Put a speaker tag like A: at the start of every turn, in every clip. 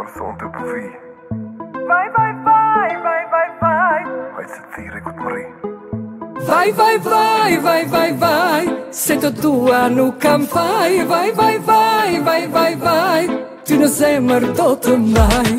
A: son të përvi.
B: Vaj, vaj, vaj, vaj, vaj, vaj.
A: Hajtë se thire ku të mëri.
B: Vaj, vaj, vaj, vaj, vaj, vaj. Se të tua nuk kam faj. Vaj, vaj, vaj, vaj, vaj, vaj. Ty në zemër do të mbaj.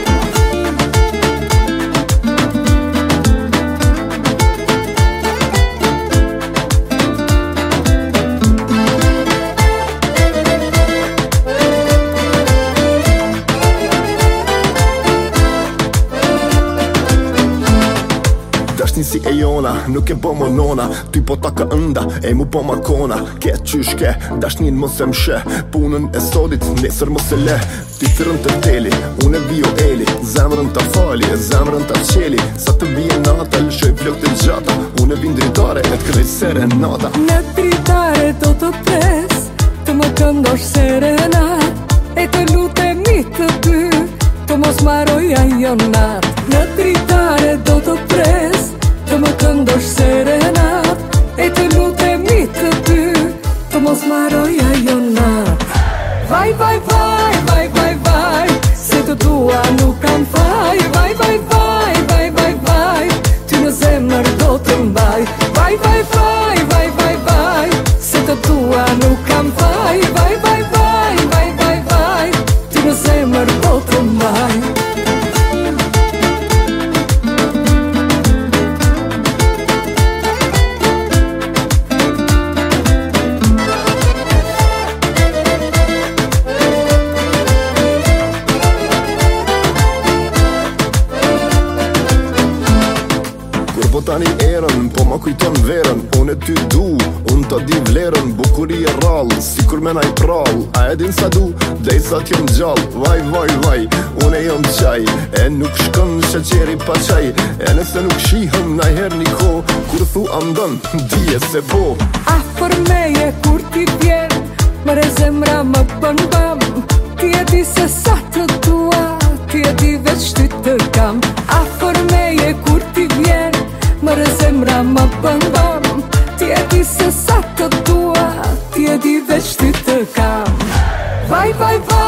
C: Si e jona, nuk e po më nona. Ty po ta ka ënda, e mu po ma kona. Ke qyshke, dashnin mos e mshe. Punën e sodit, nesër mos e le. Ty thyrën të teli, unë e bio eli. Zemrën të fali, e zemrën të qeli. Sa të vije nata, lëshoj flok të gjata. Unë e vin dritare, e t'krej serenata.
B: Në dritare do të pres, të më këndosh serenat. E të lutemi të dy, të mos maroj ajo nat. Në dritare do të pres, të më këndosh serenat. E të lutemi të dy, të mos maroj ajo nat. Vaj, vaj, vaj, vaj, vaj, vaj. Se të tua nuk kam faj. Vaj, vaj, vaj, vaj, vaj, vaj. Ty në zemër do të mbaj. Vaj, vaj, vaj, vaj, vaj, vaj. Se të tua nuk kam faj. Vaj, vaj, vaj, vaj, vaj, vaj. Ty në zemër do të mbaj.
C: Po tani erën, po ma kujton verën. Unë e ty du, unë të di vlerën. Bukuri e rallë, si kur me naj prallë. A e din sa du, dhej sa t'jom gjallë. Vaj, vaj, vaj, unë e jom qaj. E nuk shkon sheqeri pa qaj. E nëse nuk shihëm na her një ko. Kur thu andën, dije se po.
B: A për meje kur ti vjen, mëre zemra më bën bam. Ti e di se sa të tua, ti e di veç ty të kam. A për meje kur ti vjen, mëre zemra më bën bam. Ti e di se sa të tua, ti e di veç ty të kam. Vaj, vaj, vaj.